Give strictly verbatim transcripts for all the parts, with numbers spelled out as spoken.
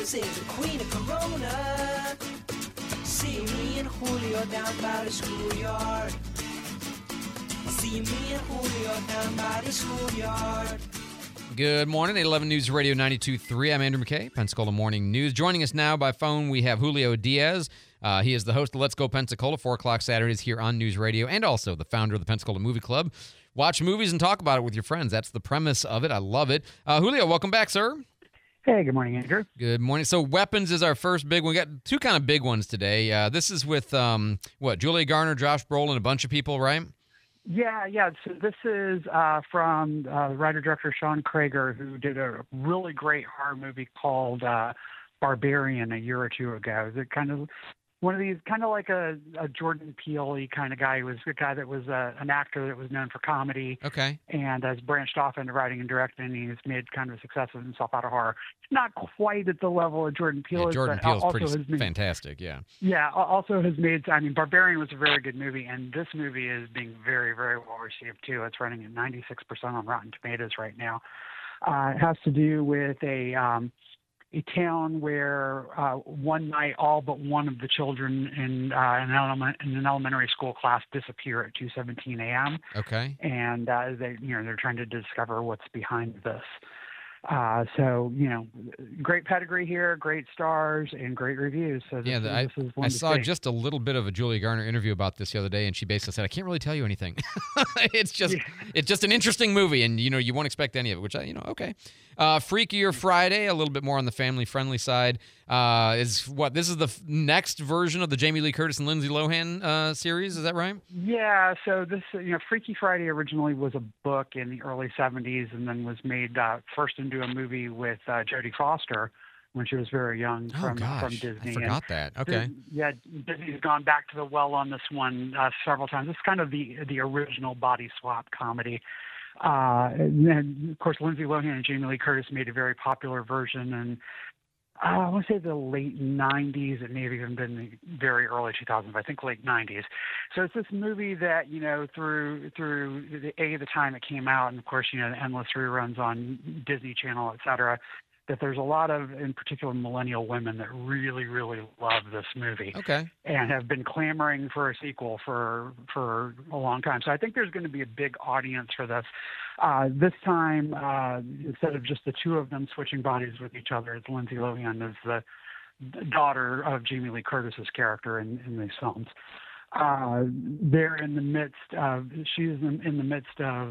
This is the Queen of Corona. See me and Julio down by the schoolyard. See me and Julio down by the schoolyard. Good morning, eight eleven News Radio ninety-two point three. I'm Andrew McKay, Pensacola Morning News. Joining us now by phone, we have Julio Diaz. Uh, he is the host of Let's Go Pensacola, four o'clock Saturdays here on News Radio, and also the founder of the Pensacola Movie Club. Watch movies and talk about it with your friends. That's the premise of it. I love it. Uh, Julio, welcome back, sir. Hey, good morning, Andrew. Good morning. So Weapons is our first big one. We got two kind of big ones today. Uh, this is with, um, what, Julia Garner, Josh Brolin, a bunch of people, right? Yeah, yeah. So this is uh, from uh, the writer-director Sean Krager, who did a really great horror movie called uh, Barbarian a year or two ago. Is it kind of one of these, kind of like a, a Jordan Peele-y kind of guy. He was a guy that was uh, an actor that was known for comedy. Okay. And has branched off into writing and directing. He's made kind of a success of himself out of horror. Not quite at the level of Jordan Peele Yeah, is, Jordan but Peele's also pretty has made, fantastic, yeah. Yeah, also has made, I mean, Barbarian was a very good movie, and this movie is being very, very well received, too. It's running at ninety-six percent on Rotten Tomatoes right now. Uh, it has to do with a... Um, a town where uh, one night all but one of the children in, uh, an, element, in an elementary school class disappear at two seventeen a.m. Okay. And uh, they, you know, they're trying to discover what's behind this. Uh, so, you know, great pedigree here, great stars, and great reviews. So this, yeah, the, is, this is one I, I to saw see. just a little bit of a Julia Garner interview about this the other day, and she basically said, I can't really tell you anything. it's just Yeah. it's just an interesting movie, and, you know, you won't expect any of it, which, I, you know, okay. Uh, Freakier Friday, a little bit more on the family-friendly side, uh, is what, this is the f- next version of the Jamie Lee Curtis and Lindsay Lohan uh, series, is that right? Yeah, so this, you know, Freaky Friday originally was a book in the early seventies and then was made uh, first into a movie with uh, Jodie Foster when she was very young Oh, from, gosh, from Disney. I forgot And that. Okay. Dis- yeah, Disney's gone back to the well on this one uh, several times. It's kind of the the original body swap comedy. Uh, and then, of course, Lindsay Lohan and Jamie Lee Curtis made a very popular version, and uh, I want to say the late nineties. It may have even been the very early two thousands, I think late nineties. So it's this movie that, you know, through through the A, the time it came out, and of course, you know, the endless reruns on Disney Channel, et cetera, that there's a lot of, in particular, millennial women that really, really love this movie. Okay. And have been clamoring for a sequel for for a long time. So I think there's going to be a big audience for this. Uh, this time, uh, instead of just the two of them switching bodies with each other, it's Lindsay Lohan as the daughter of Jamie Lee Curtis's character in, in these films. Uh, they're in the midst of, she's in, in the midst of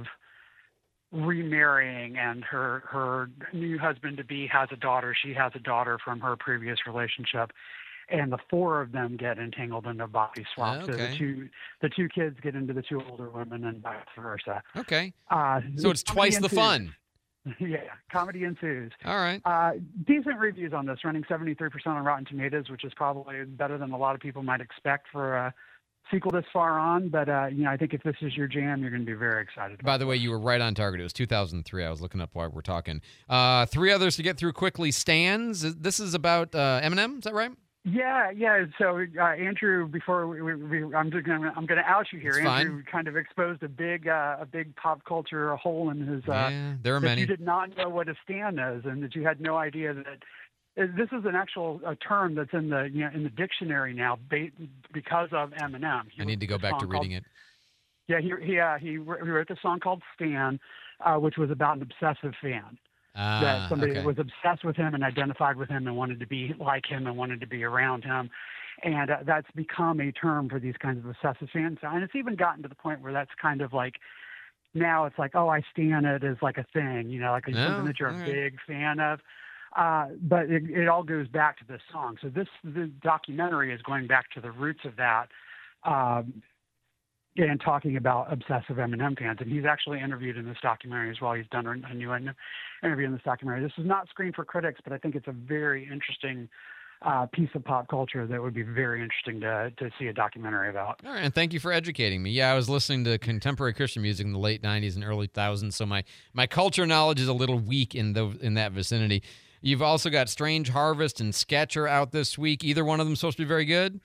remarrying, and her her new husband to be has a daughter. She has a daughter from her previous relationship, and the four of them get entangled in a body swap. Okay. So the two the two kids get into the two older women, and vice versa. Okay. Uh, So it's twice the ensues. fun. Yeah, comedy ensues. All right. Uh, decent reviews on this, running seventy-three percent on Rotten Tomatoes, which is probably better than a lot of people might expect for a sequel this far on. But, uh, you know, I think if this is your jam, you're going to be very excited about By the it. way, you were right on target. It was two thousand three. I was looking up while we're talking. Uh, three others to get through quickly. Stands. This is about uh, Eminem. Is that right? Yeah, yeah. So uh, Andrew, before we, we, we, I'm just gonna I'm gonna out you here. It's Andrew fine. kind of exposed a big uh, a big pop culture hole in his. Uh, yeah, there are that many. you did not know what a stan is, and that you had no idea that uh, this is an actual a term that's in the you know in the dictionary now ba- because of Eminem. He I need to go wrote a back to song reading called, it. Yeah, he he uh, he wrote the song called Stan, uh, which was about an obsessive fan. Ah, that somebody okay. that was obsessed with him and identified with him and wanted to be like him and wanted to be around him. And uh, that's become a term for these kinds of obsessive fans. And it's even gotten to the point where that's kind of like, now it's like, oh, I stan it as like a thing, you know, like it's Oh, something that you're all a right. big fan of. Uh, but it, it all goes back to this song. So this the documentary is going back to the roots of that. Um, and talking about obsessive Eminem fans. And he's actually interviewed in this documentary as well. He's done a new interview in this documentary. This is not screened for critics, but I think it's a very interesting uh, piece of pop culture that would be very interesting to to see a documentary about. All right, and thank you for educating me. Yeah, I was listening to contemporary Christian music in the late nineties and early two thousands, so my, my culture knowledge is a little weak in the in that vicinity. You've also got Strange Harvest and Sketcher out this week. Either one of them supposed to be very good?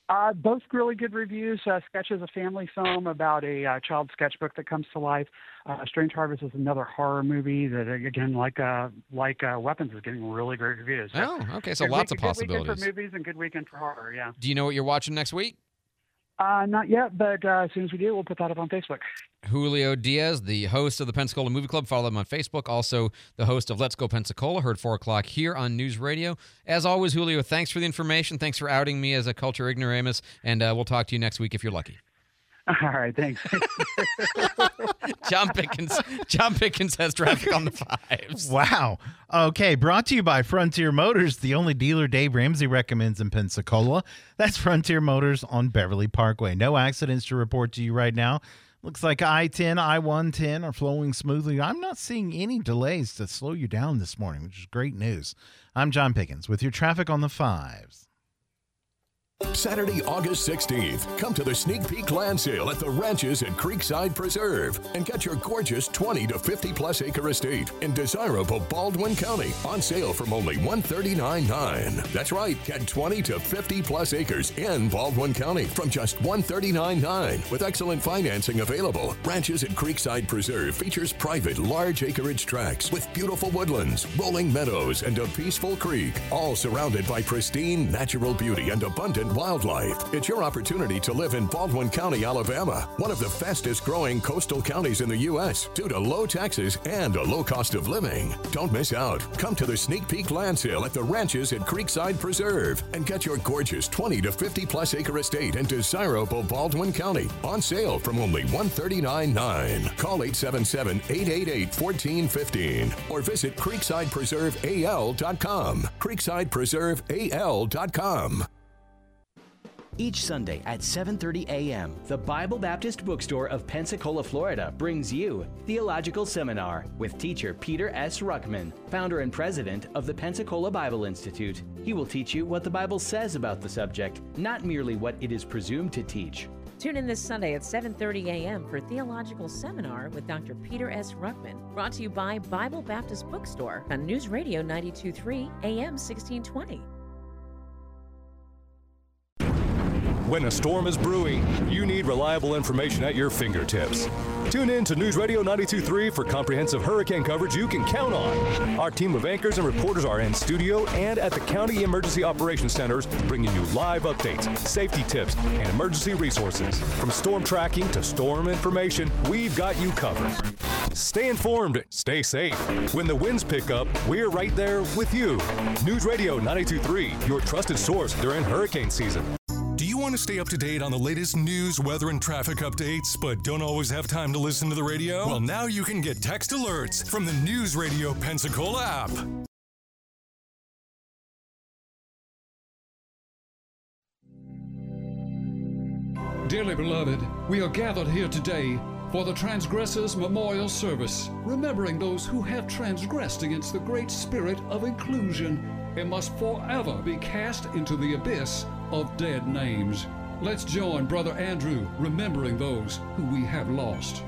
Uh, both really good reviews. Uh, Sketch is a family film about a uh, child sketchbook that comes to life. Uh, Strange Harvest is another horror movie that, again, like uh, like uh, Weapons, is getting really great reviews. So Oh, okay. So good lots week, of good possibilities. weekend for movies and good weekend for horror, yeah. Do you know what you're watching next week? Uh, not yet, but uh, as soon as we do, we'll put that up on Facebook. Julio Diaz, the host of the Pensacola Movie Club. Follow him on Facebook. Also, the host of Let's Go Pensacola, heard four o'clock here on News Radio. As always, Julio, thanks for the information. Thanks for outing me as a culture ignoramus, and uh, we'll talk to you next week if you're lucky. All right, thanks. John Pickens. John Pickens has traffic on the fives. Wow. Okay, brought to you by Frontier Motors, the only dealer Dave Ramsey recommends in Pensacola. That's Frontier Motors on Beverly Parkway. No accidents to report to you right now. Looks like I ten, I one ten are flowing smoothly. I'm not seeing any delays to slow you down this morning, which is great news. I'm John Pickens with your traffic on the fives. Saturday, August sixteenth, come to the Sneak Peek Land Sale at the Ranches at Creekside Preserve and get your gorgeous twenty to fifty plus acre estate in desirable Baldwin County on sale from only one hundred thirty-nine thousand nine hundred dollars. That's right, get twenty to fifty plus acres in Baldwin County from just one hundred thirty-nine thousand nine hundred dollars with excellent financing available. Ranches at Creekside Preserve features private large acreage tracts with beautiful woodlands, rolling meadows, and a peaceful creek, all surrounded by pristine natural beauty and abundant wildlife. It's your opportunity to live in Baldwin County, Alabama, one of the fastest growing coastal counties in the U S due to low taxes and a low cost of living. Don't miss out. Come to the Sneak Peek Land Sale at the Ranches at Creekside Preserve and get your gorgeous twenty to fifty plus acre estate in desirable Baldwin County on sale from only one hundred thirty-nine thousand nine hundred dollars. Call eight seven seven, eight eight eight, one four one five or visit creekside preserve a l dot com. creekside preserve a l dot com. Each Sunday at seven thirty a.m., the Bible Baptist Bookstore of Pensacola, Florida brings you Theological Seminar with teacher Peter S. Ruckman, founder and president of the Pensacola Bible Institute. He will teach you what the Bible says about the subject, not merely what it is presumed to teach. Tune in this Sunday at seven thirty a.m. for Theological Seminar with Doctor Peter S. Ruckman, brought to you by Bible Baptist Bookstore on News Radio ninety-two point three A M sixteen twenty. When a storm is brewing, you need reliable information at your fingertips. Tune in to News Radio ninety-two point three for comprehensive hurricane coverage you can count on. Our team of anchors and reporters are in studio and at the County Emergency Operations Centers, bringing you live updates, safety tips, and emergency resources. From storm tracking to storm information, we've got you covered. Stay informed, stay safe. When the winds pick up, we're right there with you. News Radio ninety-two point three, your trusted source during hurricane season. Do you want to stay up to date on the latest news, weather, and traffic updates, but don't always have time to listen to the radio? Well, now you can get text alerts from the News Radio Pensacola app. Dearly beloved, we are gathered here today for the Transgressors Memorial Service, remembering those who have transgressed against the great spirit of inclusion and must forever be cast into the abyss of dead names. Let's join Brother Andrew remembering those who we have lost.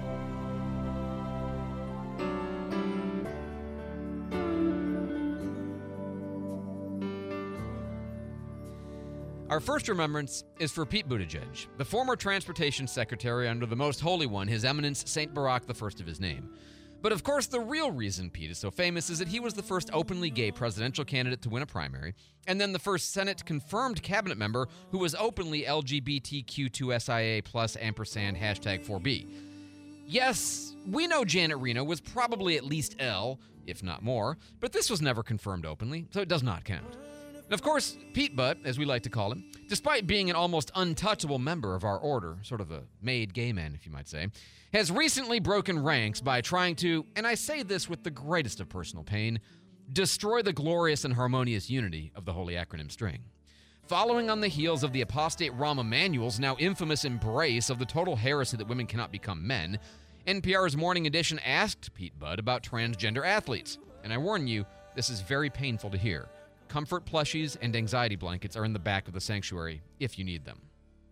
Our first remembrance is for Pete Buttigieg, the former transportation secretary under the Most Holy One, His Eminence Saint Barack the First of his name. But of course, the real reason Pete is so famous is that he was the first openly gay presidential candidate to win a primary, and then the first Senate-confirmed cabinet member who was openly L G B T Q two S I A plus ampersand hashtag four B. Yes, we know Janet Reno was probably at least L, if not more, but this was never confirmed openly, so it does not count. And of course, Pete Butt, as we like to call him, despite being an almost untouchable member of our order, sort of a made gay man, if you might say, has recently broken ranks by trying to, and I say this with the greatest of personal pain, destroy the glorious and harmonious unity of the holy acronym string. Following on the heels of the apostate Rahm Emanuel's now infamous embrace of the total heresy that women cannot become men, N P R's Morning Edition asked Pete Butt about transgender athletes. And I warn you, this is very painful to hear. Comfort plushies and anxiety blankets are in the back of the sanctuary if you need them.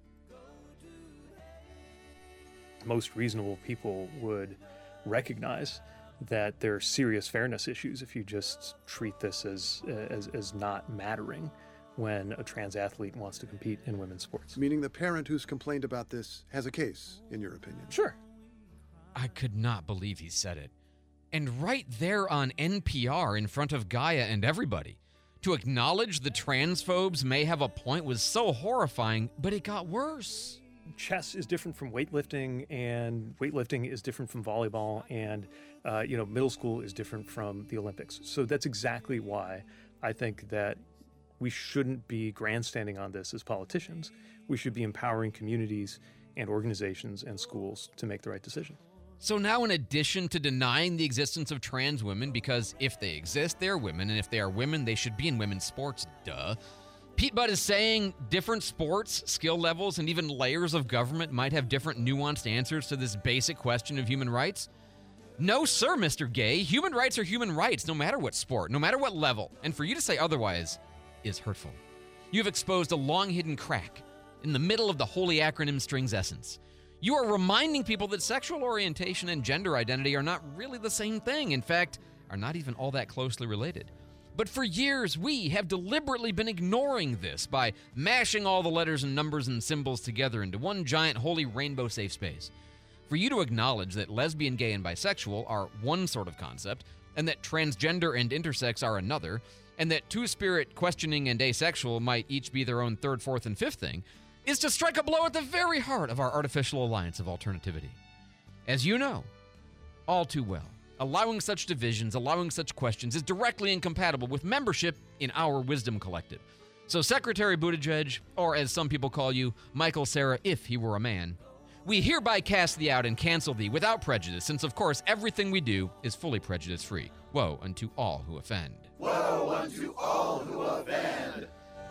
Most reasonable people would recognize that there are serious fairness issues if you just treat this as as, as not mattering. when a trans athlete wants to compete in women's sports. Meaning the parent who's complained about this has a case, in your opinion? Sure. I could not believe he said it. And right there on N P R in front of Gaia and everybody. To acknowledge the transphobes may have a point was so horrifying, but it got worse. Chess is different from weightlifting, and weightlifting is different from volleyball, and uh, you know, middle school is different from the Olympics. So that's exactly why I think that we shouldn't be grandstanding on this as politicians. We should be empowering communities and organizations and schools to make the right decision. So now, in addition to denying the existence of trans women, because if they exist, they're women, and if they are women, they should be in women's sports, duh. Pete Budd is saying different sports, skill levels, and even layers of government might have different nuanced answers to this basic question of human rights. No, sir, Mister Gay. Human rights are human rights, no matter what sport, no matter what level. And for you to say otherwise is hurtful. You've exposed a long-hidden crack in the middle of the holy acronym string's essence. You are reminding people that sexual orientation and gender identity are not really the same thing. In fact, are not even all that closely related. But for years, we have deliberately been ignoring this by mashing all the letters and numbers and symbols together into one giant holy rainbow safe space. For you to acknowledge that lesbian, gay, and bisexual are one sort of concept, and that transgender and intersex are another, and that two-spirit, questioning, and asexual might each be their own third, fourth, and fifth thing, is to strike a blow at the very heart of our artificial alliance of alternativity. As you know, all too well, allowing such divisions, allowing such questions is directly incompatible with membership in our wisdom collective. So Secretary Buttigieg, or as some people call you, Michael Cera if he were a man, we hereby cast thee out and cancel thee without prejudice, since of course everything we do is fully prejudice-free. Woe unto all who offend. Woe unto all who offend.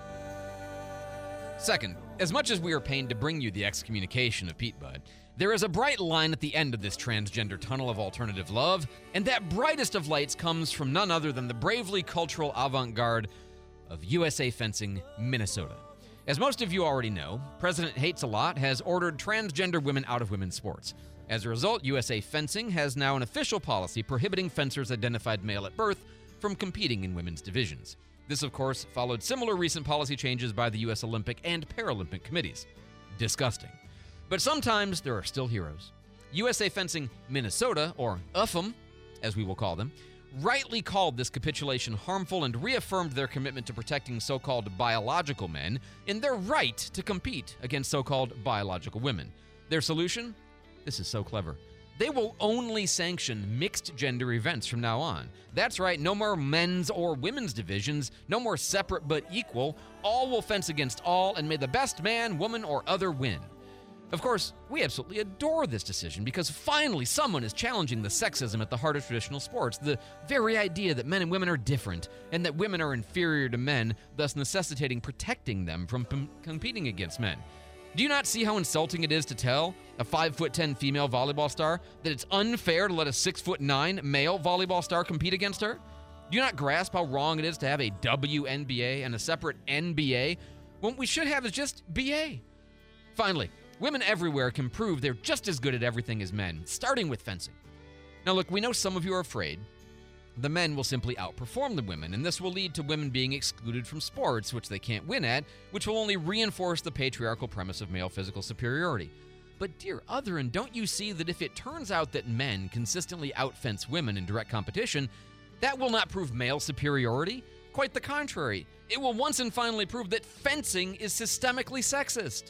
Second, as much as we are pained to bring you the excommunication of Pete Budd, there is a bright line at the end of this transgender tunnel of alternative love, and that brightest of lights comes from none other than the bravely cultural avant-garde of U S A Fencing, Minnesota. As most of you already know, President Hates-A-Lot has ordered transgender women out of women's sports. As a result, U S A Fencing has now an official policy prohibiting fencers identified male at birth from competing in women's divisions. This, of course, followed similar recent policy changes by the U S Olympic and Paralympic committees. Disgusting. But sometimes there are still heroes. U S A Fencing Minnesota, or U F M, as we will call them, rightly called this capitulation harmful and reaffirmed their commitment to protecting so-called biological men in their right to compete against so-called biological women. Their solution? This is so clever. They will only sanction mixed-gender events from now on. That's right, no more men's or women's divisions, no more separate but equal. All will fence against all, and may the best man, woman, or other win. Of course, we absolutely adore this decision because finally someone is challenging the sexism at the heart of traditional sports, the very idea that men and women are different and that women are inferior to men, thus necessitating protecting them from p- competing against men. Do you not see how insulting it is to tell a five foot ten female volleyball star that it's unfair to let a six foot nine male volleyball star compete against her? Do you not grasp how wrong it is to have a W N B A and a separate N B A when what we should have is just B A? Finally, women everywhere can prove they're just as good at everything as men, starting with fencing. Now look, we know some of you are afraid the men will simply outperform the women, and this will lead to women being excluded from sports, which they can't win at, which will only reinforce the patriarchal premise of male physical superiority. But dear Otherin, don't you see that if it turns out that men consistently outfence women in direct competition, that will not prove male superiority? Quite the contrary. It will once and finally prove that fencing is systemically sexist.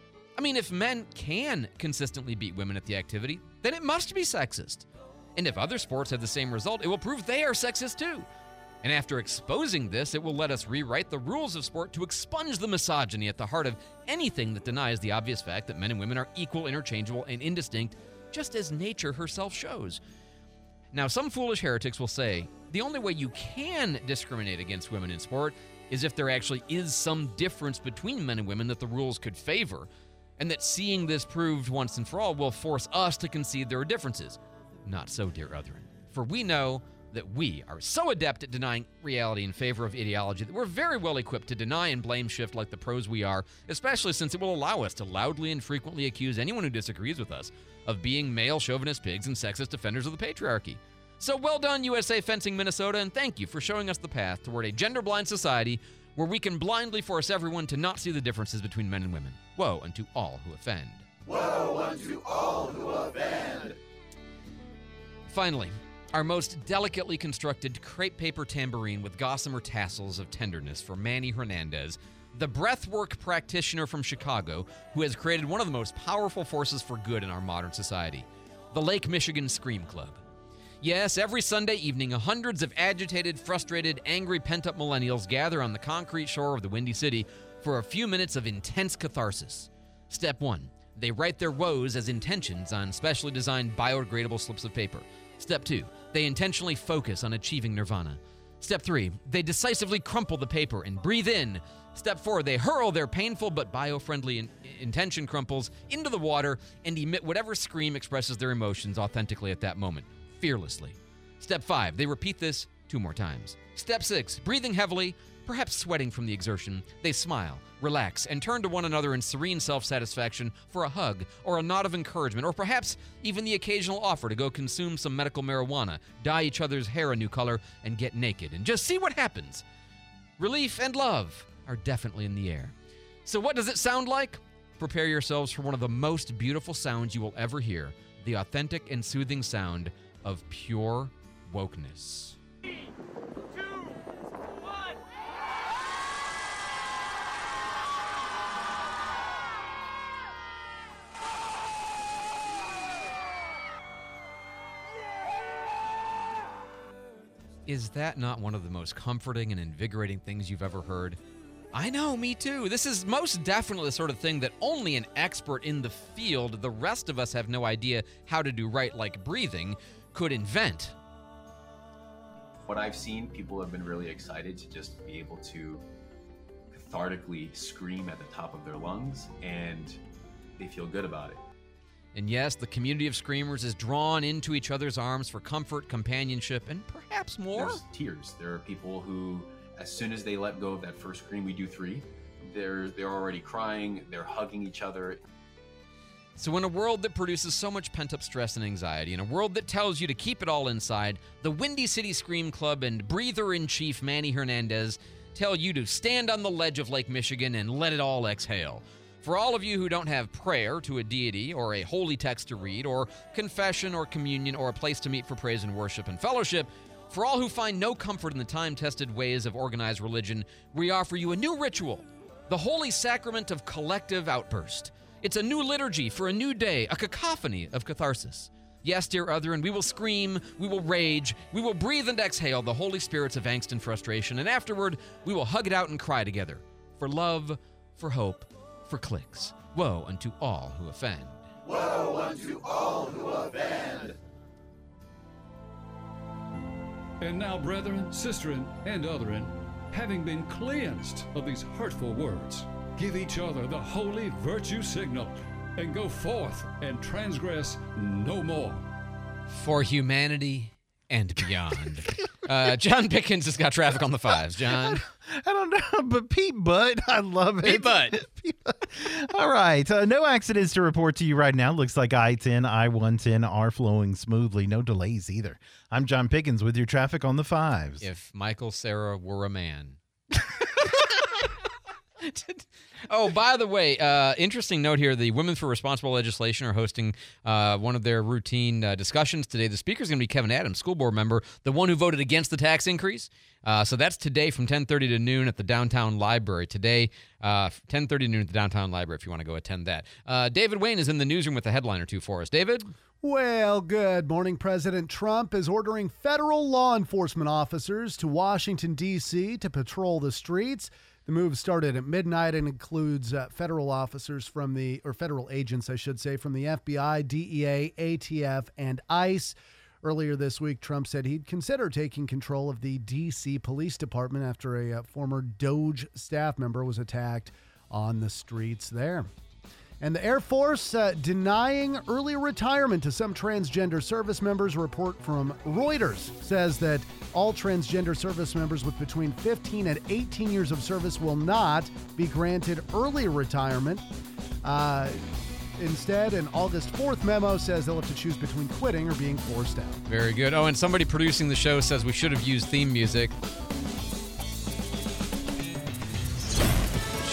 I mean, if men can consistently beat women at the activity, then it must be sexist. And if other sports have the same result, it will prove they are sexist too. And after exposing this, it will let us rewrite the rules of sport to expunge the misogyny at the heart of anything that denies the obvious fact that men and women are equal, interchangeable, and indistinct, just as nature herself shows. Now, some foolish heretics will say the only way you can discriminate against women in sport is if there actually is some difference between men and women that the rules could favor, and that seeing this proved once and for all will force us to concede there are differences. Not so, dear Otherin, for we know that we are so adept at denying reality in favor of ideology that we're very well equipped to deny and blame shift like the pros we are, especially since it will allow us to loudly and frequently accuse anyone who disagrees with us of being male chauvinist pigs and sexist defenders of the patriarchy. So well done, U S A Fencing Minnesota, and thank you for showing us the path toward a gender-blind society where we can blindly force everyone to not see the differences between men and women. Woe unto all who offend. Woe unto all who offend. Finally, our most delicately constructed crepe paper tambourine with gossamer tassels of tenderness for Manny Hernandez, the breathwork practitioner from Chicago who has created one of the most powerful forces for good in our modern society, the Lake Michigan Scream Club. Yes, every Sunday evening, hundreds of agitated, frustrated, angry, pent-up millennials gather on the concrete shore of the Windy City for a few minutes of intense catharsis. Step one, they write their woes as intentions on specially designed biodegradable slips of paper. Step two, they intentionally focus on achieving nirvana. Step three, they decisively crumple the paper and breathe in. Step four, they hurl their painful but bio-friendly in- intention crumples into the water and emit whatever scream expresses their emotions authentically at that moment, fearlessly. Step five, they repeat this two more times. Step six, breathing heavily, perhaps sweating from the exertion, they smile, relax, and turn to one another in serene self-satisfaction for a hug or a nod of encouragement, or perhaps even the occasional offer to go consume some medical marijuana, dye each other's hair a new color, and get naked, and just see what happens. Relief and love are definitely in the air. So what does it sound like? Prepare yourselves for one of the most beautiful sounds you will ever hear, the authentic and soothing sound of pure wokeness. Is that not one of the most comforting and invigorating things you've ever heard? I know, me too. This is most definitely the sort of thing that only an expert in the field, the rest of us have no idea how to do right, like breathing, could invent. What I've seen, people have been really excited to just be able to cathartically scream at the top of their lungs, and they feel good about it. And yes, the community of screamers is drawn into each other's arms for comfort, companionship, and perhaps more. There's tears. There are people who, as soon as they let go of that first scream, we do three, they're, they're already crying, they're hugging each other. So in a world that produces so much pent-up stress and anxiety, in a world that tells you to keep it all inside, the Windy City Scream Club and breather-in-chief Manny Hernandez tell you to stand on the ledge of Lake Michigan and let it all exhale. For all of you who don't have prayer to a deity or a holy text to read or confession or communion or a place to meet for praise and worship and fellowship, for all who find no comfort in the time-tested ways of organized religion, we offer you a new ritual, the holy sacrament of collective outburst. It's a new liturgy for a new day, a cacophony of catharsis. Yes, dear other, and we will scream, we will rage, we will breathe and exhale the holy spirits of angst and frustration, and afterward, we will hug it out and cry together. For love, for hope, for clicks. Woe unto all who offend. Woe unto all who offend. And now, brethren, sisterin, and otherin, having been cleansed of these hurtful words, give each other the holy virtue signal, and go forth and transgress no more. For humanity and beyond. uh, John Pickens has got traffic on the fives. John? I don't know, but Pete Butt, I love it. Pete Butt. All right. Uh, no accidents to report to you right now. Looks like I ten, I one ten are flowing smoothly. No delays either. I'm John Pickens with your traffic on the fives. If Michael Cera were a man. Oh, by the way, uh, interesting note here. The Women for Responsible Legislation are hosting uh, one of their routine uh, discussions today. The speaker is going to be Kevin Adams, school board member, the one who voted against the tax increase. Uh, so that's today from ten thirty to noon at the Downtown Library. Today, uh, ten thirty to noon at the Downtown Library if you want to go attend that. Uh, David Wayne is in the newsroom with a headline or two for us. David? Well, good morning. President Trump is ordering federal law enforcement officers to Washington, D C to patrol the streets. The move started at midnight and includes uh, federal officers from the, or federal agents, I should say, from the F B I, D E A, A T F, and ICE. Earlier this week, Trump said he'd consider taking control of the D C Police Department after a uh, former DOJ staff member was attacked on the streets there. And the Air Force uh, denying early retirement to some transgender service members. A report from Reuters says that all transgender service members with between fifteen and eighteen years of service will not be granted early retirement. Uh, instead, an August fourth memo says they'll have to choose between quitting or being forced out. Very good. Oh, and somebody producing the show says we should have used theme music.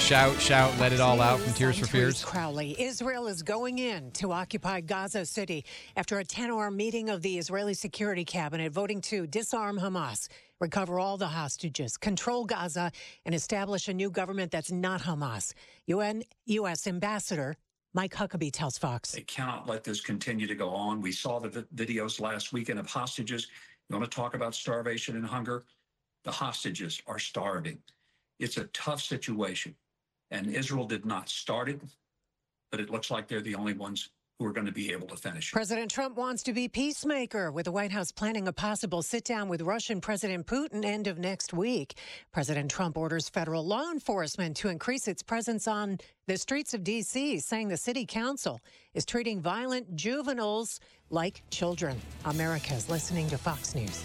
shout, shout, let it all out from Tears for Fears? Crowley. Israel is going in to occupy Gaza City after a ten-hour meeting of the Israeli Security Cabinet voting to disarm Hamas, recover all the hostages, control Gaza, and establish a new government that's not Hamas. U N U S Ambassador Mike Huckabee tells Fox. They cannot let this continue to go on. We saw the vi- videos last weekend of hostages. You want to talk about starvation and hunger? The hostages are starving. It's a tough situation. And Israel did not start it, but it looks like they're the only ones who are going to be able to finish it. President Trump wants to be peacemaker, with the White House planning a possible sit-down with Russian President Putin end of next week. President Trump orders federal law enforcement to increase its presence on the streets of D C, saying the city council is treating violent juveniles like children. America is listening to Fox News.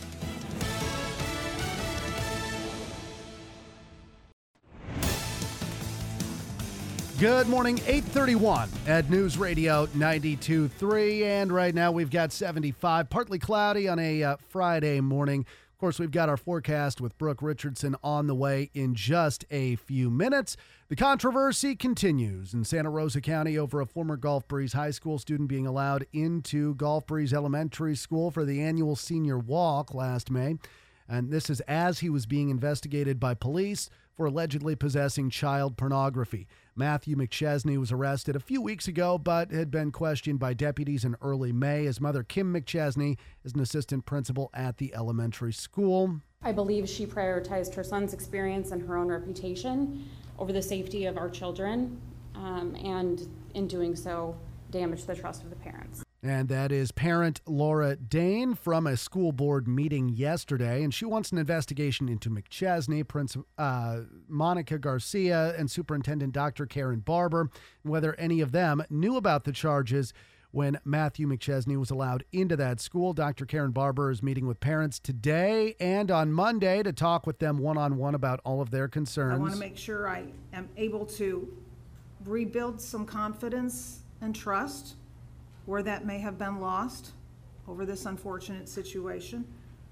Good morning, eight thirty-one at News Radio ninety-two point three, and right now we've got seventy-five, partly cloudy on a uh, Friday morning. Of course, we've got our forecast with Brooke Richardson on the way in just a few minutes. The controversy continues in Santa Rosa County over a former Gulf Breeze High School student being allowed into Gulf Breeze Elementary School for the annual senior walk last May. And this is as he was being investigated by police for allegedly possessing child pornography. Matthew McChesney was arrested a few weeks ago, but had been questioned by deputies in early May. His mother, Kim McChesney, is an assistant principal at the elementary school. I believe she prioritized her son's experience and her own reputation over the safety of our children, um, and in doing so, damaged the trust of the parents. And that is parent Laura Dane from a school board meeting yesterday. And she wants an investigation into McChesney, Prince, uh, Monica Garcia, and Superintendent Doctor Karen Barber, and whether any of them knew about the charges when Matthew McChesney was allowed into that school. Doctor Karen Barber is meeting with parents today and on Monday to talk with them one-on-one about all of their concerns. I want to make sure I am able to rebuild some confidence and trust where that may have been lost over this unfortunate situation,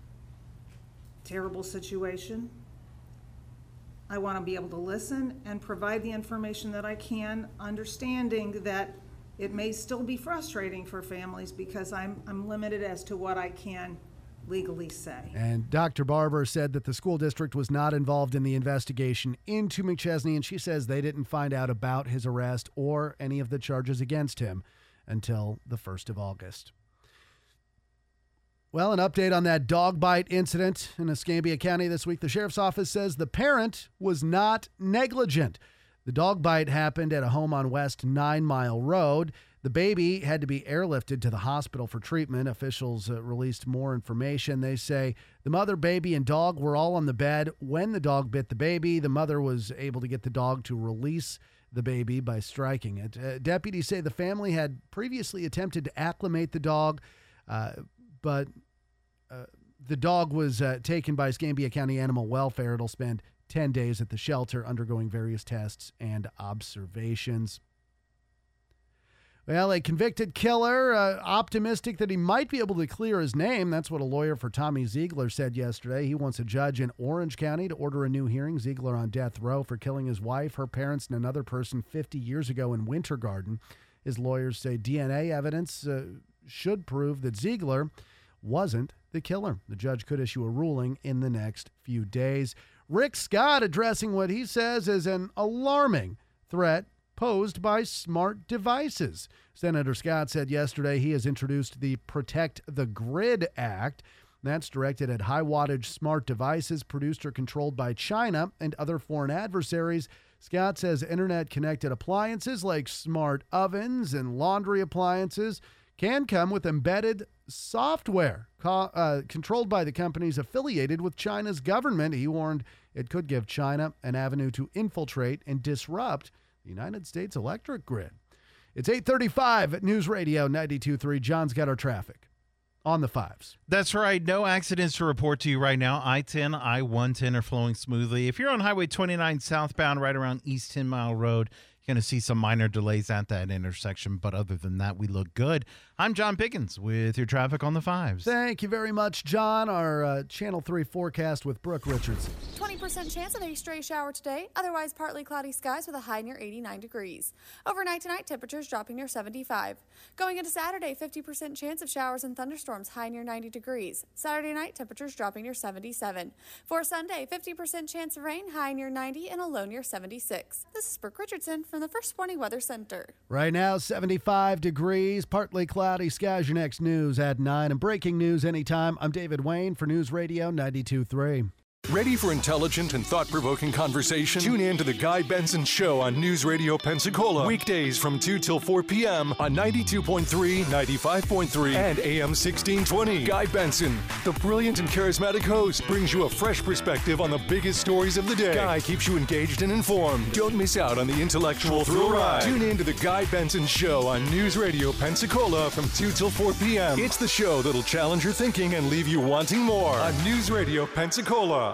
terrible situation. I want to be able to listen and provide the information that I can, understanding that it may still be frustrating for families because I'm I'm limited as to what I can legally say. And Doctor Barber said that the school district was not involved in the investigation into McChesney, and she says they didn't find out about his arrest or any of the charges against him until the first of August. Well, an update on that dog bite incident in Escambia County this week. The sheriff's office says the parent was not negligent. The dog bite happened at a home on West Nine Mile Road. The baby had to be airlifted to the hospital for treatment. Officials uh, released more information. They say the mother, baby, and dog were all on the bed when the dog bit the baby. The mother was able to get the dog to release the baby by striking it. Uh, deputies say the family had previously attempted to acclimate the dog, uh, but uh, the dog was uh, taken by Escambia County Animal Welfare. It'll spend ten days at the shelter undergoing various tests and observations. Well, a convicted killer, uh, optimistic that he might be able to clear his name. That's what a lawyer for Tommy Ziegler said yesterday. He wants a judge in Orange County to order a new hearing. Ziegler on death row for killing his wife, her parents, and another person fifty years ago in Winter Garden. His lawyers say D N A evidence uh, should prove that Ziegler wasn't the killer. The judge could issue a ruling in the next few days. Rick Scott addressing what he says is an alarming threat posed by smart devices. Senator Scott said yesterday he has introduced the Protect the Grid Act. That's directed at high-wattage smart devices produced or controlled by China and other foreign adversaries. Scott says internet-connected appliances like smart ovens and laundry appliances can come with embedded software co- uh, controlled by the companies affiliated with China's government. He warned it could give China an avenue to infiltrate and disrupt the United States electric grid. It's eight thirty-five at News Radio ninety-two point three. John's got our traffic on the fives. That's right. No accidents to report to you right now. I ten, I one ten are flowing smoothly. If you're on Highway twenty-nine southbound right around East ten Mile Road, You're going to see some minor delays at that intersection, but other than that, we look good. I'm John Pickens with your traffic on the fives. Thank you very much, John. Our uh, Channel three forecast with Brooke Richardson. twenty percent chance of a stray shower today, otherwise partly cloudy skies with a high near eighty-nine degrees. Overnight tonight, temperatures dropping near seventy-five. Going into Saturday, fifty percent chance of showers and thunderstorms, high near ninety degrees. Saturday night, temperatures dropping near seventy-seven. For Sunday, fifty percent chance of rain, high near ninety, and a low near seventy-six. This is Brooke Richardson from the First Warning Weather Center. Right now, seventy-five degrees, partly cloudy skies. Your next news at nine. And breaking news anytime. I'm David Wayne for News Radio ninety-two point three. Ready for intelligent and thought-provoking conversation? Tune in to The Guy Benson Show on News Radio Pensacola. Weekdays from two till four p.m. on ninety-two point three, ninety-five point three, and A M sixteen twenty. Guy Benson, the brilliant and charismatic host, brings you a fresh perspective on the biggest stories of the day. Guy keeps you engaged and informed. Don't miss out on the intellectual thrill ride. Tune in to The Guy Benson Show on News Radio Pensacola from two till four p.m. It's the show that'll challenge your thinking and leave you wanting more on News Radio Pensacola.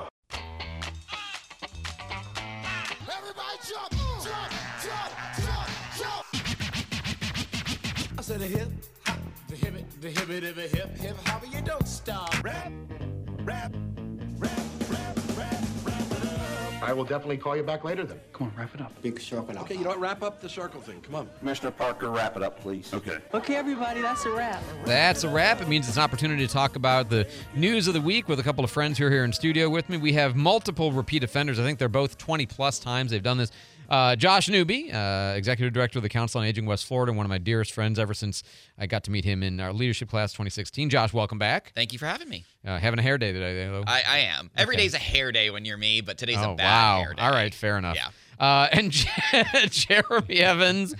To the hip, hop, the hip, the hip, the hip, hip, hip, hop, you don't stop. Rap, rap, rap, rap, rap, rap it up. I will definitely call you back later then. Come on, wrap it up. Big sharpen up. Okay, you know what? Wrap up the circle thing. Come on. Commissioner Parker, wrap it up, please. Okay. Okay, everybody, that's a wrap. That's a wrap. It means it's an opportunity to talk about the news of the week with a couple of friends who are here in studio with me. We have multiple repeat offenders. I think they're both twenty plus times they've done this. Uh, Josh Newby, uh, Executive Director of the Council on Aging West Florida, one of my dearest friends ever since I got to meet him in our leadership class twenty sixteen. Josh, welcome back. Thank you for having me. Uh, having a hair day today, though. I, I am. Every Okay. day's a hair day when you're me, but today's oh, a bad wow. hair day. All right, fair enough. Yeah. Uh, and Jeremy Evans,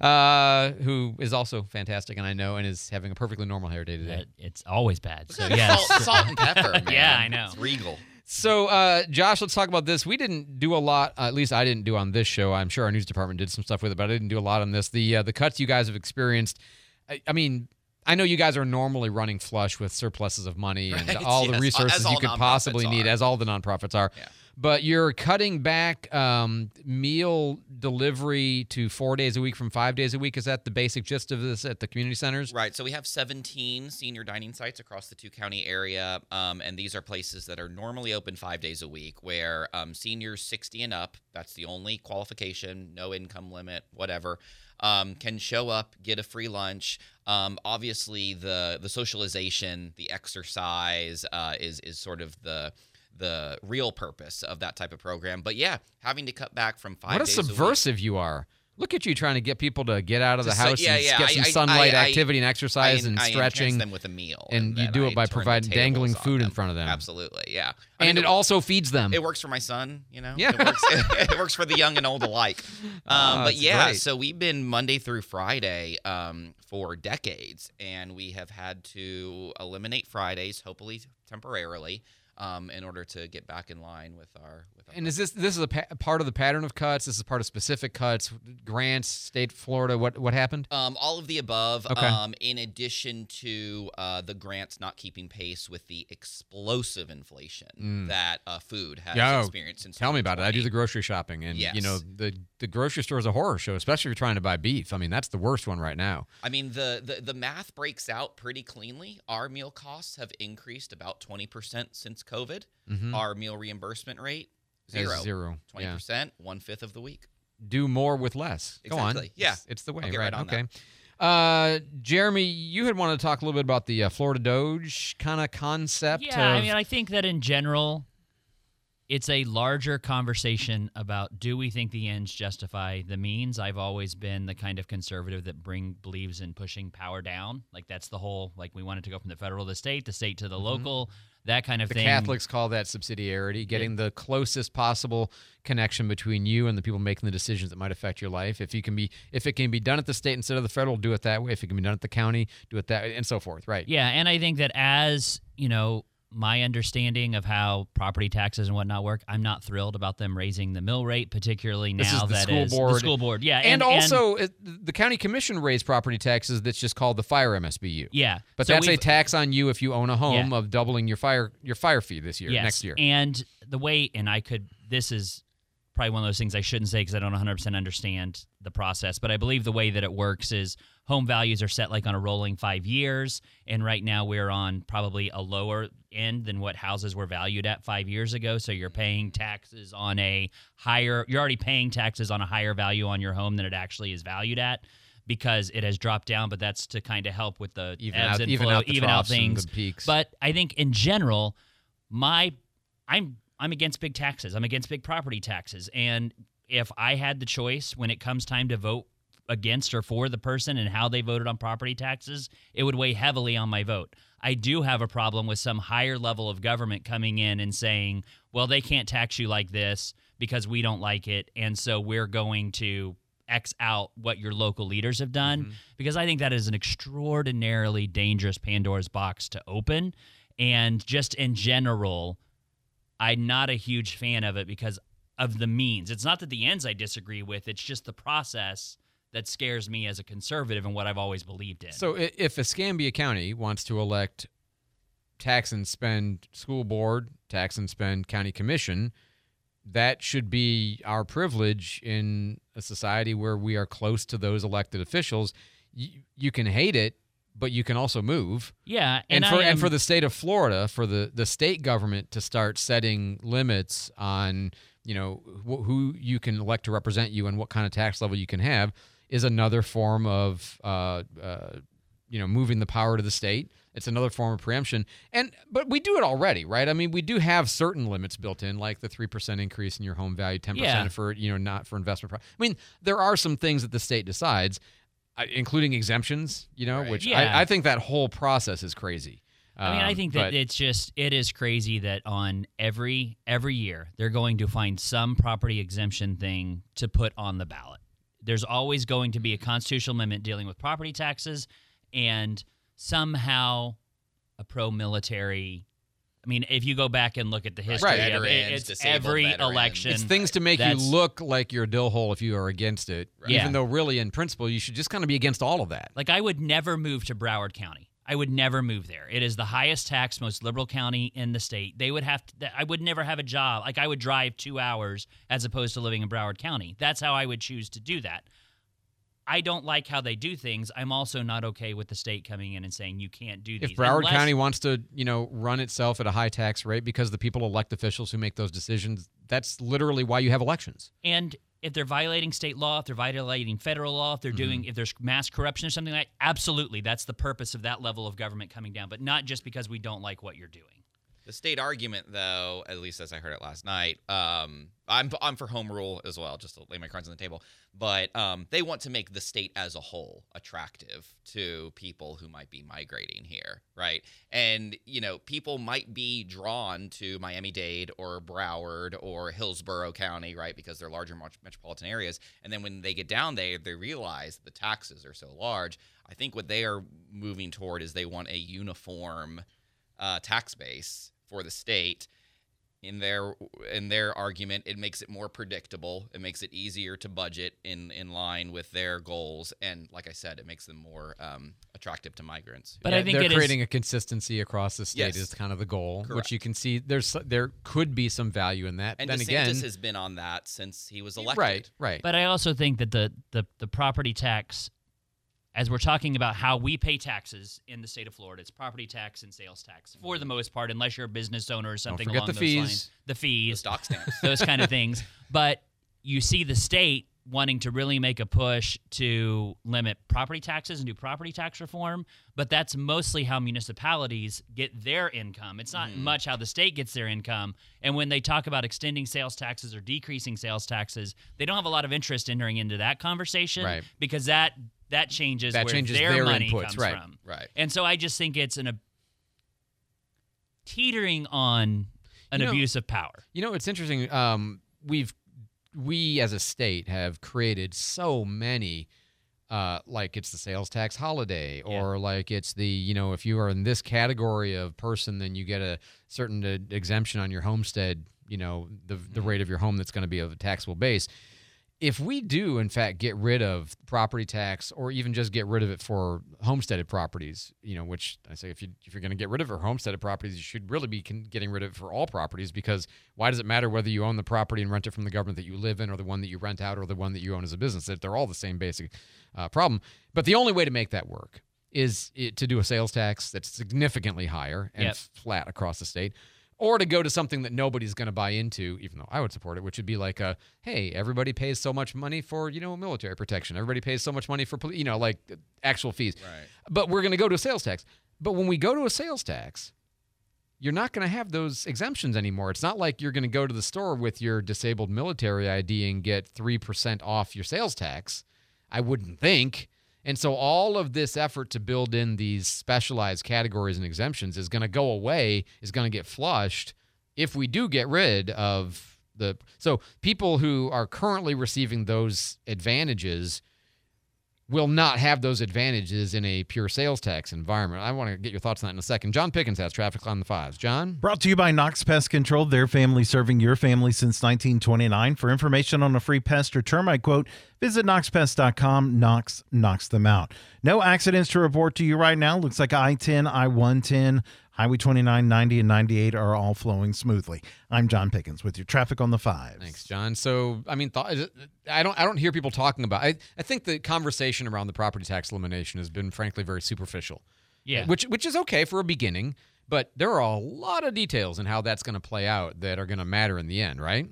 uh, who is also fantastic, and I know, and is having a perfectly normal hair day today. It's always bad. So Look at yes. salt, salt and pepper, man. Yeah, I know. It's regal. So, uh, Josh, let's talk about this. We didn't do a lot, uh, at least I didn't do on this show. I'm sure our news department did some stuff with it, but I didn't do a lot on this. The uh, the cuts you guys have experienced, I, I mean, I know you guys are normally running flush with surpluses of money and Right, all the yes, resources as all you could possibly nonprofits need, are. as all the nonprofits are. Yeah. But you're cutting back um, meal delivery to four days a week from five days a week. Is that the basic gist of this at the community centers? Right. So we have seventeen senior dining sites across the two-county area, um, and these are places that are normally open five days a week where um, seniors sixty and up, that's the only qualification, no income limit, whatever, um, can show up, get a free lunch. Um, obviously, the the socialization, the exercise uh, is is sort of the the real purpose of that type of program. But yeah, having to cut back from five What a days a week. subversive you are. Look at you trying to get people to get out of the To say- house yeah, and yeah, get I- some I- sunlight I- I- activity and exercise I en- and I stretching. enhance them with a meal, And, and you then do I it by turn the providing tables dangling on food in them. front of them. Absolutely, yeah. I And mean, it also feeds them. It works for my son, you know? Yeah. It works, it works for the young and old alike. Um, Oh, but that's yeah, great. so we've been Monday through Friday um, for decades, and we have had to eliminate Fridays, hopefully temporarily, um, in order to get back in line with our with our And is this this is a pa- part of the pattern of cuts? This is part of specific cuts, grants, state, Florida. What what happened? Um, all of the above. Okay. Um, in addition to uh, the grants not keeping pace with the explosive inflation Mm. that uh, food has Yeah, oh, experienced since tell me about it. I do twenty twenty. the grocery shopping, and Yes. you know the the grocery store is a horror show, especially if you're trying to buy beef. I mean, that's the worst one right now. I mean, the, the the math breaks out pretty cleanly. Our meal costs have increased about twenty percent since COVID. Mhm. Our meal reimbursement rate, Is zero. zero, yeah. twenty percent, one-fifth of the week. Do more with less. Go on. Exactly. Yeah. It's, it's the way, I'll get right? right on okay. Uh, Jeremy, you had wanted to talk a little bit about the uh, Florida Doge kind of concept. Yeah, I of- mean, I think that in general, it's a larger conversation about do we think the ends justify the means. I've always been the kind of conservative that bring believes in pushing power down. Like that's the whole, like we want it to go from the federal to the state, the state to the local, that kind of the thing. Catholics call that subsidiarity, getting the closest possible connection between you and the people making the decisions that might affect your life. If you can be, if it can be done at the state instead of the federal, do it that way. If it can be done at the county, do it that way, and so forth. Right? Yeah, and I think that as, you know, my understanding of how property taxes and whatnot work, I'm not thrilled about them raising the mill rate, particularly now This is the that school is board. the school board. Yeah, and, also it, the county commission raised property taxes. That's just called the fire M S B U. Yeah. but So that's a we've- tax on you if you own a home Yeah. of doubling your fire your fire fee this year, Yes, next year. And the way, and I could, this is probably one of those things I shouldn't say because I don't one hundred percent understand the process. But I believe the way that it works is home values are set like on a rolling five years. And right now we're on probably a lower end than what houses were valued at five years ago. So you're paying taxes on a higher, you're already paying taxes on a higher value on your home than it actually is valued at because it has dropped down. But that's to kind of help with the Even ebbs out- and even flow, out the even out troughs and things. the peaks. But I think in general, my, I'm, I'm against big taxes. I'm against big property taxes. And if I had the choice when it comes time to vote against or for the person and how they voted on property taxes, it would weigh heavily on my vote. I do have a problem with some higher level of government coming in and saying, well, they can't tax you like this because we don't like it, and so we're going to X out what your local leaders have done, Mm-hmm. because I think that is an extraordinarily dangerous Pandora's box to open. And just in general, I'm not a huge fan of it because of the means. It's not that the ends I disagree with, it's just the process that scares me as a conservative and what I've always believed in. So i- if Escambia County wants to elect tax and spend school board, tax and spend county commission, that should be our privilege in a society where we are close to those elected officials. You, you can hate it, but you can also move. Yeah, and, and for I am- and for the state of Florida, for the, the state government to start setting limits on, you know, wh- who you can elect to represent you and what kind of tax level you can have is another form of, uh, uh, you know, moving the power to the state. It's another form of preemption. And but we do it already, right? I mean, we do have certain limits built in, like the three percent increase in your home value, ten percent Yeah. for, you know, not for investment. Pro- I mean, there are some things that the state decides, uh, including exemptions, you know, which Yeah. I, I think that whole process is crazy. I mean, I Um, think that but- it's just it is crazy that on every every year they're going to find some property exemption thing to put on the ballot. There's always going to be a constitutional amendment dealing with property taxes, and somehow a pro-military. I mean, if you go back and look at the history, Right. of it, Veterans, it's disabled every veterans. election. It's things to make you that's- look like you're a dill hole if you are against it, Yeah. even though really in principle you should just kind of be against all of that. Like, I would never move to Broward County. I would never move there. It is the highest tax, most liberal county in the state. They would have to, I would never have a job. Like, I would drive two hours as opposed to living in Broward County. That's how I would choose to do that. I don't like how they do things. I'm also not okay with the state coming in and saying you can't do these. If Broward Unless- County wants to, you know, run itself at a high tax rate because the people elect officials who make those decisions, that's literally why you have elections. And if they're violating state law, if they're violating federal law, if they're doing, if there's mass corruption or something like that, absolutely, that's the purpose of that level of government coming down, but not just because we don't like what you're doing. The state argument, though, at least as I heard it last night, um, I'm I'm for home rule as well, just to lay my cards on the table. But um, they want to make the state as a whole attractive to people who might be migrating here, right? And you know, people might be drawn to Miami-Dade or Broward or Hillsborough County, right, because they're larger met- metropolitan areas. And then when they get down there, they realize the taxes are so large. I think what they are moving toward is they want a uniform Uh, tax base for the state. In their in their argument, it makes it more predictable. It makes it easier to budget in, in line with their goals, and like I said, it makes them more um, attractive to migrants. But I think they're it is- creating a consistency across the state Yes. is kind of the goal, Correct. which you can see there's there could be some value in that. And then DeSantis again, has been on that since he was elected. right, right. But I also think that the, the, the property tax, as we're talking about how we pay taxes in the state of Florida, it's property tax and sales tax for the most part, unless you're a business owner or something forget along the those fees. lines. The fees, The stock stamps. those kind of things. But you see the state wanting to really make a push to limit property taxes and do property tax reform, but that's mostly how municipalities get their income. It's not Mm-hmm. much how the state gets their income. And when they talk about extending sales taxes or decreasing sales taxes, they don't have a lot of interest entering into that conversation, Right. because that that changes That where changes their, their money inputs, comes right, from. right. And so I just think it's an a teetering on an You know- abuse of power. You know, it's interesting. Um, we've we as a state have created so many, uh, like it's the sales tax holiday, or like it's the, you know, if you are in this category of person, then you get a certain uh, exemption on your homestead. You know, the the rate of your home that's going to be of a taxable base. if we do, in fact, get rid of property tax or even just get rid of it for homesteaded properties, you know, which I say if, you, if you're going to get rid of it for homesteaded properties, you should really be con- getting rid of it for all properties, because why does it matter whether you own the property and rent it from the government that you live in or the one that you rent out or the one that you own as a business? They're all the same basic uh, problem. But the only way to make that work is it, to do a sales tax that's significantly higher and Yep. flat across the state, or to go to something that nobody's going to buy into, even though I would support it, which would be like a, hey, everybody pays so much money for, you know, military protection. Everybody pays so much money for, poli- you know, like actual fees. Right. But we're going to go to a sales tax. But when we go to a sales tax, you're not going to have those exemptions anymore. It's not like you're going to go to the store with your disabled military I D and get three percent off your sales tax. I wouldn't think. And so all of this effort to build in these specialized categories and exemptions is going to go away, is going to get flushed if we do get rid of the... So people who are currently receiving those advantages will not have those advantages in a pure sales tax environment. I want to get your thoughts on that in a second. John Pickens has traffic on the fives. John? Brought to you by Knox Pest Control, their family serving your family since nineteen twenty-nine. For information on a free pest or termite quote, visit knox pest dot com. Knox knocks them out. No accidents to report to you right now. Looks like I ten, I one ten, Highway twenty-nine, ninety, and ninety-eight are all flowing smoothly. I'm John Pickens with your traffic on the fives. Thanks, John. So, I mean, th- I don't, I don't hear people talking about. I, I think the conversation around the property tax elimination has been, frankly, very superficial. Yeah. Which, which is okay for a beginning, but there are a lot of details in how that's going to play out that are going to matter in the end, right?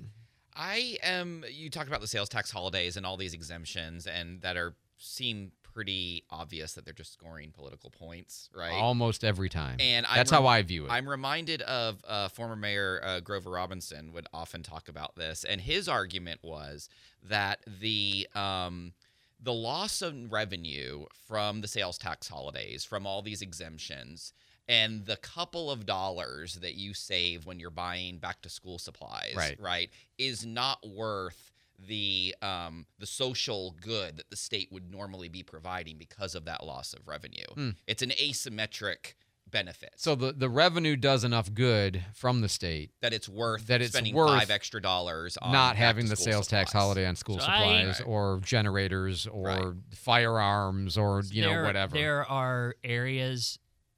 I am. You talked about the sales tax holidays and all these exemptions, and that are seem pretty obvious that they're just scoring political points, right? Almost every time. And that's I'm how I view it. I'm reminded of uh, former Mayor uh, Grover Robinson would often talk about this, and his argument was that the um, the loss of revenue from the sales tax holidays, from all these exemptions, and the couple of dollars that you save when you're buying back to school supplies, Right. right, is not worth the um, the social good that the state would normally be providing because of that loss of revenue. Hmm. It's an asymmetric benefit. So the, the revenue does enough good from the state That it's worth that it's spending worth five extra dollars on not having the back-to-school sales tax supplies. holiday on school So supplies I- or generators or Right. firearms or, you know, there, whatever. There are areas,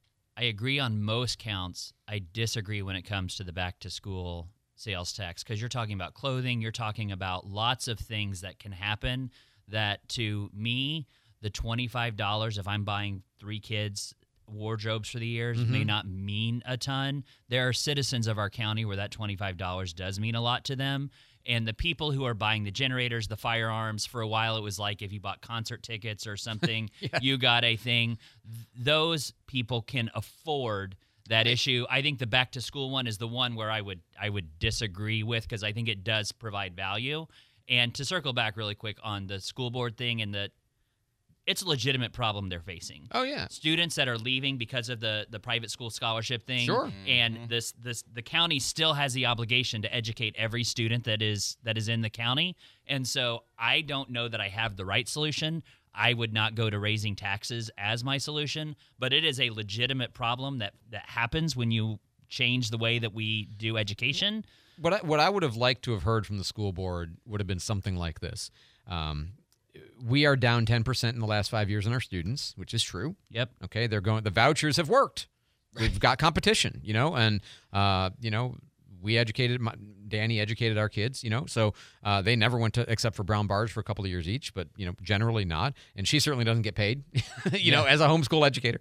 I agree on most counts. I disagree when it comes to the back to school sales tax, because you're talking about clothing, you're talking about lots of things that can happen that, to me, the twenty-five dollars if I'm buying three kids wardrobes for the years Mm-hmm. may not mean a ton. There are citizens of our county where that twenty-five dollars does mean a lot to them. And the people who are buying the generators, the firearms, for a while it was like if you bought concert tickets or something, Yeah. you got a thing. Th- Those people can afford that issue. I think the back to school one is the one where I would I would disagree with, because I think it does provide value. And to circle back really quick on the school board thing, and the it's a legitimate problem they're facing. Oh, yeah. Students that are leaving because of the, the private school scholarship thing. Sure. And this this the county still has the obligation to educate every student that is that is in the county. And so I don't know that I have the right solution. I would not go to raising taxes as my solution, but it is a legitimate problem that, that happens when you change the way that we do education. What I, what I would have liked to have heard from the school board would have been something like this. Um, we are down ten percent in the last five years in our students, which is true. Yep. Okay, they're going. The vouchers have worked. We've got competition, you know, and uh, you know, we educated. My, Danny educated our kids, you know, so uh, they never went to except for Brown Bars for a couple of years each, but you know, generally not. And she certainly doesn't get paid, you know, as a homeschool educator.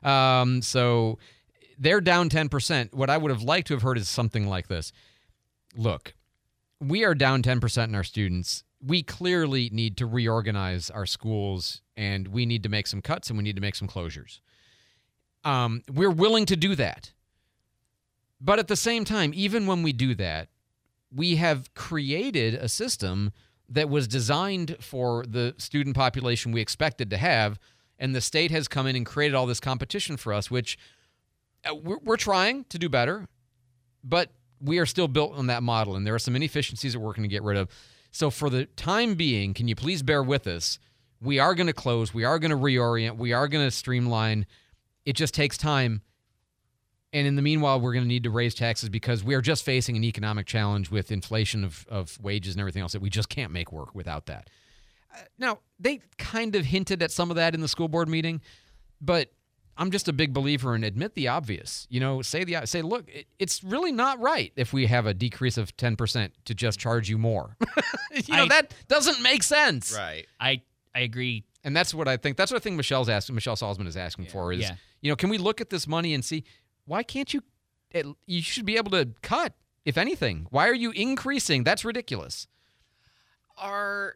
Um, so they're down ten percent. What I would have liked to have heard is something like this. Look, we are down ten percent in our students. We clearly need to reorganize our schools, and we need to make some cuts, and we need to make some closures. Um, we're willing to do that. But at the same time, even when we do that, we have created a system that was designed for the student population we expected to have, and the state has come in and created all this competition for us, which uh, we're, we're trying to do better, but we are still built on that model, and there are some inefficiencies that we're going to get rid of. So for the time being, can you please bear with us? We are going to close. We are going to reorient. We are going to streamline. It just takes time. And in the meanwhile, we're going to need to raise taxes because we are just facing an economic challenge with inflation of, of wages and everything else that we just can't make work without that. Uh, now, they kind of hinted at some of that in the school board meeting, but I'm just a big believer in admit the obvious. You know, say the say, look, it, it's really not right if we have a decrease of ten percent to just charge you more. you know, I, that doesn't make sense. Right. I I agree. And that's what I think. That's what I think Michelle's asking. Michelle Salzman is asking yeah. for is, yeah. you know, can we look at this money and see why can't you? It, you should be able to cut, if anything. Why are you increasing? That's ridiculous. Are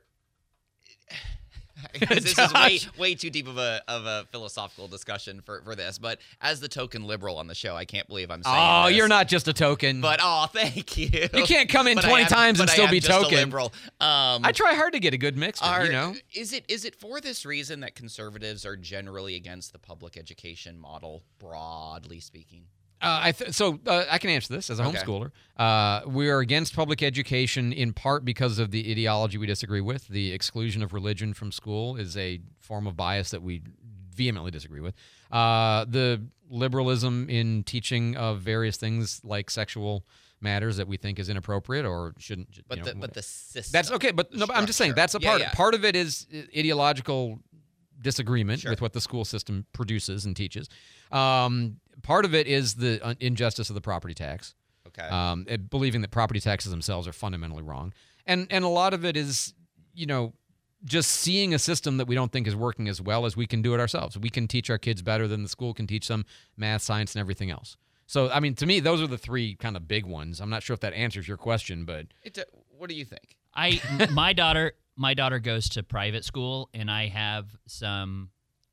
this is way way too deep of a of a philosophical discussion for, for this, but as the token liberal on the show, I can't believe I'm saying Oh, this. You're not just a token. But oh, thank you. You can't come in but twenty am, times and still I am be just token. A liberal. Um, I try hard to get a good mix, but, are, you know. Is it is it for this reason that conservatives are generally against the public education model, broadly speaking? Uh, I th- so uh, I can answer this as a Okay. homeschooler. Uh, we are against public education in part because of the ideology we disagree with. The exclusion of religion from school is a form of bias that we vehemently disagree with. Uh, the liberalism in teaching of various things like sexual matters that we think is inappropriate or shouldn't. But you the know, but the system. that's okay. But no, but I'm just saying structure. that's a Yeah, part. yeah. Part of it is ideological disagreement Sure. with what the school system produces and teaches. Um, part of it is the uh, injustice of the property tax. Okay. Um, and believing that property taxes themselves are fundamentally wrong, and and a lot of it is, you know, just seeing a system that we don't think is working as well as we can do it ourselves. We can teach our kids better than the school can teach them math, science, and everything else. So, I mean, to me, those are the three kind of big ones. I'm not sure if that answers your question, but It, uh, what do you think? I my daughter my daughter goes to private school, and I have some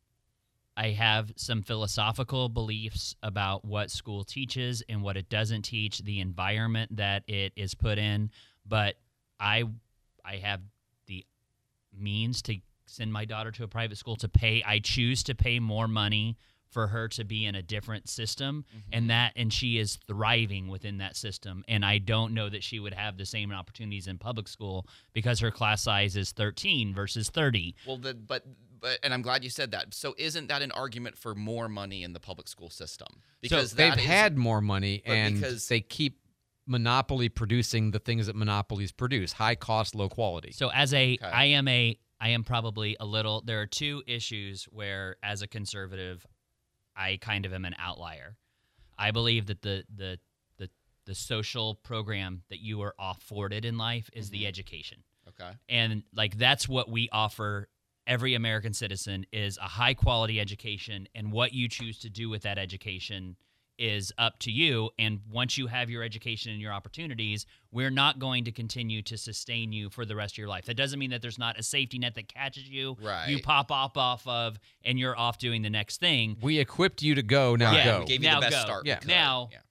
I have some philosophical beliefs about what school teaches and what it doesn't teach, the environment that it is put in, but I I have the means to send my daughter to a private school to pay. I choose to pay more money for her to be in a different system, Mm-hmm. and that and she is thriving within that system, and I don't know that she would have the same opportunities in public school because her class size is thirteen versus thirty. Well, the, but but and I'm glad you said that. So isn't that an argument for more money in the public school system? Because so they've that is- had more money, but and because- they keep monopoly producing the things that monopolies produce: high cost, low quality. So as a, I am a, I am probably a little. There are two issues where, as a conservative, I kind of am an outlier. I believe that the the the the social program that you are afforded in life is the education. Okay. And like that's what we offer every American citizen is a high quality education, and what you choose to do with that education is up to you. And once you have your education and your opportunities, we're not going to continue to sustain you for the rest of your life. That doesn't mean that there's not a safety net that catches you, Right. you pop up off of, and you're off doing the next thing. We equipped you to go, now Yeah, go. We gave you now the best go. start. we Yeah. could. Now, Yeah.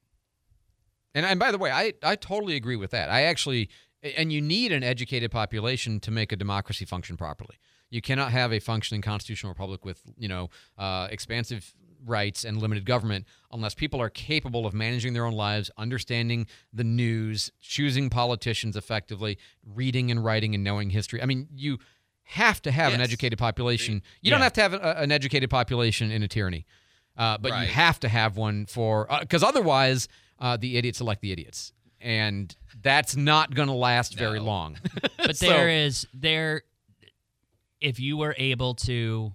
And and by the way, I, I totally agree with that. I actually, and you need an educated population to make a democracy function properly. You cannot have a functioning constitutional republic with, you know, uh, expansive rights and limited government unless people are capable of managing their own lives, understanding the news, choosing politicians effectively, reading and writing and knowing history. I mean, you have to have an Yes. educated population. You Yeah. don't have to have a, an educated population in a tyranny, uh, but Right. you have to have one for, because otherwise uh, the idiots elect the idiots. And that's not going to last very No. long. but So- there is there if you were able to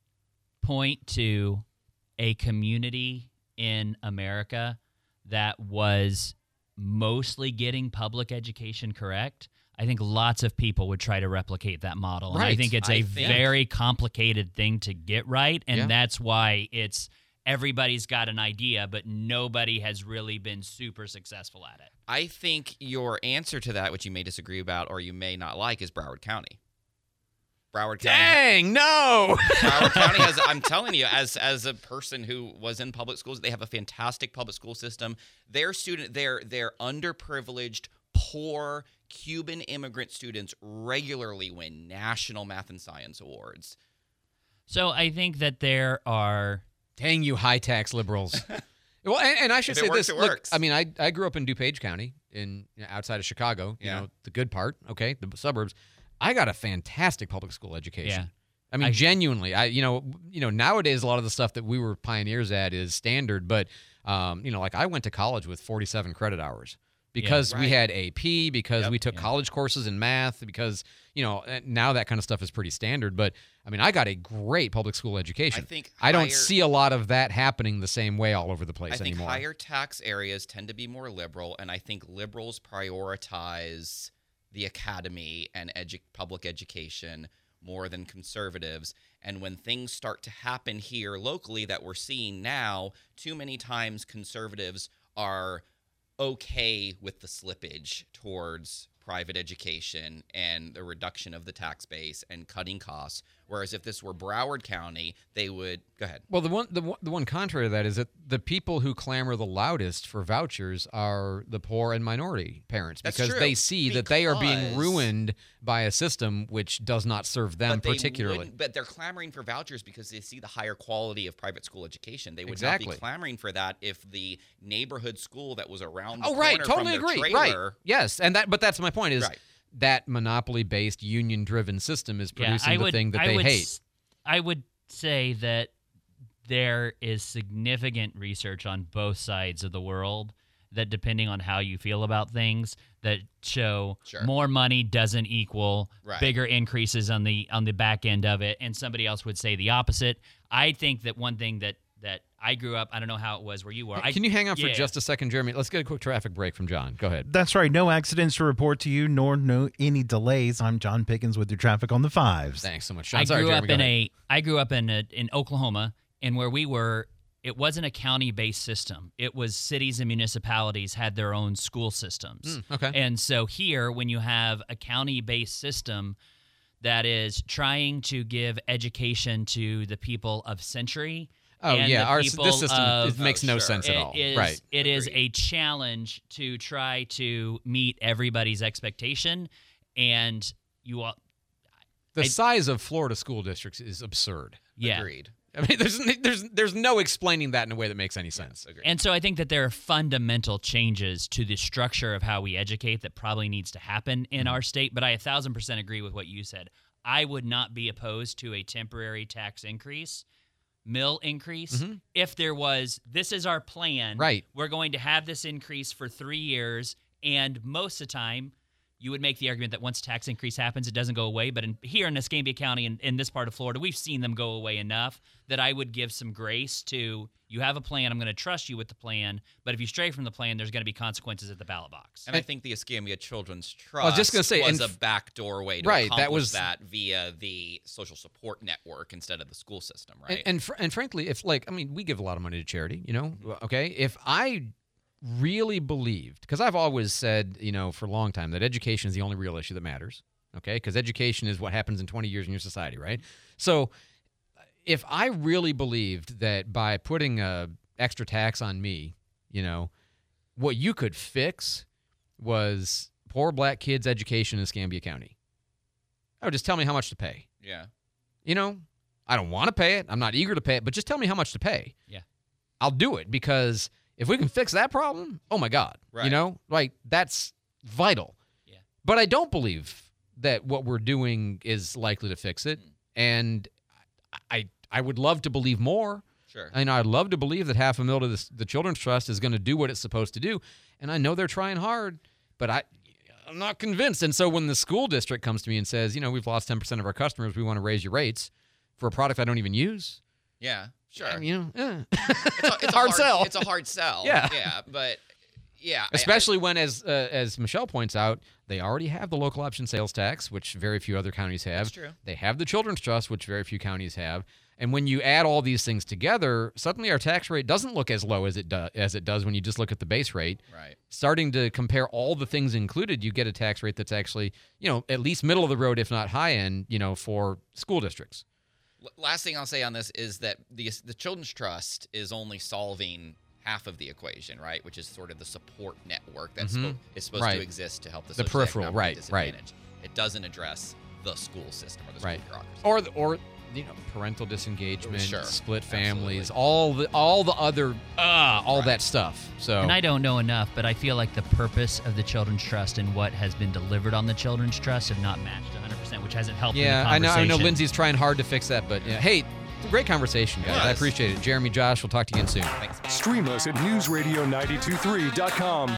point to a community in America that was mostly getting public education correct, I think lots of people would try to replicate that model. And I Right. think it's I a think- very complicated thing to get right, and Yeah. that's why it's everybody's got an idea, but nobody has really been super successful at it. I think your answer to that, which you may disagree about or you may not like, is Broward County. Broward County. Dang, no. Broward County has, I'm telling you, as as a person who was in public schools, they have a fantastic public school system. Their student, their their underprivileged, poor Cuban immigrant students regularly win national math and science awards. So I think that there are Dang you high tax liberals. Well, and, and I should If it say works, this. it Look, works. I mean, I I grew up in DuPage County, in you know, outside of Chicago. You Yeah. know, the good part. Okay, the suburbs. I got a fantastic public school education. I mean, I, genuinely, I you know, you know, nowadays a lot of the stuff that we were pioneers at is standard, but um, you know, like I went to college with forty-seven credit hours because yeah, right. we had A P, because yep, we took yeah. college courses in math, because you know, now that kind of stuff is pretty standard. But I mean, I got a great public school education. I think I don't higher, see a lot of that happening the same way all over the place I think anymore. Higher tax areas tend to be more liberal, and I think liberals prioritize the academy and edu- public education more than conservatives. And when things start to happen here locally that we're seeing now, too many times conservatives are okay with the slippage towards private education and the reduction of the tax base and cutting costs. Whereas if this were Broward County, they would go ahead. Well, the one the one, the one contrary to that is that the people who clamor the loudest for vouchers are the poor and minority parents, That's because true. they see because that they are being ruined by a system which does not serve them but particularly. But they're clamoring for vouchers because they see the higher quality of private school education. They would exactly. not be clamoring for that if the neighborhood school that was around the oh, corner right, totally from their agree. trailer. Right. Yes, and that but that's my point is Right. that monopoly-based, union-driven system is Yeah, producing I the would, thing that I they would, hate. s- I would say that there is significant research on both sides of the world that, depending on how you feel about things, that show Sure. more money doesn't equal Right. bigger increases on the on the back end of it, and somebody else would say the opposite. I think that one thing that that I grew up, I don't know how it was where you were. I, Can you hang on for yeah. just a second, Jeremy? Let's get a quick traffic break from John. Go ahead. That's right. No accidents to report to you, nor no any delays. I'm John Pickens with your traffic on the fives. Thanks so much, John. I Sorry, grew Jeremy, up go in ahead. a I grew up in a, in Oklahoma, and where we were, it wasn't a county-based system. It was cities and municipalities had their own school systems. Mm, okay. And so here, when you have a county-based system that is trying to give education to the people of Century. Oh, and yeah, the our- people this system, of- it makes no sense at it all. is- Right. It is a challenge to try to meet everybody's expectation, and you all. The I- size of Florida school districts is absurd. Yeah. Agreed. I mean, there's there's there's no explaining that in a way that makes any sense. Agreed. And so I think that there are fundamental changes to the structure of how we educate that probably needs to happen in our state. But I a thousand percent agree with what you said. I would not be opposed to a temporary tax increase, mill increase, Mhm. if there was, this is our plan. Right. We're going to have this increase for three years. And most of the time, you would make the argument that once tax increase happens, it doesn't go away. But in, here in Escambia County, in, in this part of Florida, we've seen them go away enough that I would give some grace to, you have a plan, I'm going to trust you with the plan. But if you stray from the plan, there's going to be consequences at the ballot box. And I think the Escambia Children's Trust I was just gonna say, was and a backdoor way to right, accomplish that was- that via the social support network instead of the school system, right? And and, fr- and frankly, if like I mean, we give a lot of money to charity, you know. Okay, if I really believed, because I've always said, you know, for a long time that education is the only real issue that matters. Okay, because education is what happens in twenty years in your society, right? So, if I really believed that by putting a extra tax on me, you know, what you could fix was poor black kids' education in Escambia County, I would just tell me how much to pay. yeah. You know, I don't want to pay it. I'm not eager to pay it, but just tell me how much to pay. Yeah. I'll do it, because if we can fix that problem, oh my God. You Right. know, like that's vital. Yeah. But I don't believe that what we're doing is likely to fix it. And I I would love to believe more. Sure. And I'd love to believe that half a mil to the, the Children's Trust is going to do what it's supposed to do. And I know they're trying hard, but I, I'm not convinced. And so when the school district comes to me and says, you know, we've lost ten percent of our customers, we want to raise your rates for a product I don't even use. Yeah, sure. I mean, you know, eh. it's a, it's a hard sell. It's a hard sell. Yeah. Yeah, but yeah. I- Especially when, as uh, as Michelle points out, they already have the local option sales tax, which very few other counties have. That's true. They have the Children's Trust, which very few counties have. And when you add all these things together, suddenly our tax rate doesn't look as low as it do- as it does when you just look at the base rate. Right. Starting to compare all the things included, you get a tax rate that's actually, you know, at least middle of the road, if not high end, you know, for school districts. L- Last thing I'll say on this is that the the Children's Trust is only solving half of the equation, right? Which is sort of the support network that Mhm. is supposed Right. to exist to help the, The peripheral, socioeconomically right, right. disadvantaged. It doesn't address the school system or the school Right. bureaucracy. Or the, or you know, parental disengagement, Sure. split families, all the all the other uh, all Right. that stuff. So And I don't know enough, but I feel like the purpose of the Children's Trust and what has been delivered on the Children's Trust have not matched one hundred percent, which which hasn't helped. Yeah, in the I know. I know conversation. Lindsay's trying hard to fix that, but yeah. Hey, great conversation, guys. I Yes. appreciate it. Jeremy, Josh, we'll talk to you again soon. Stream us at news radio nine two three dot com.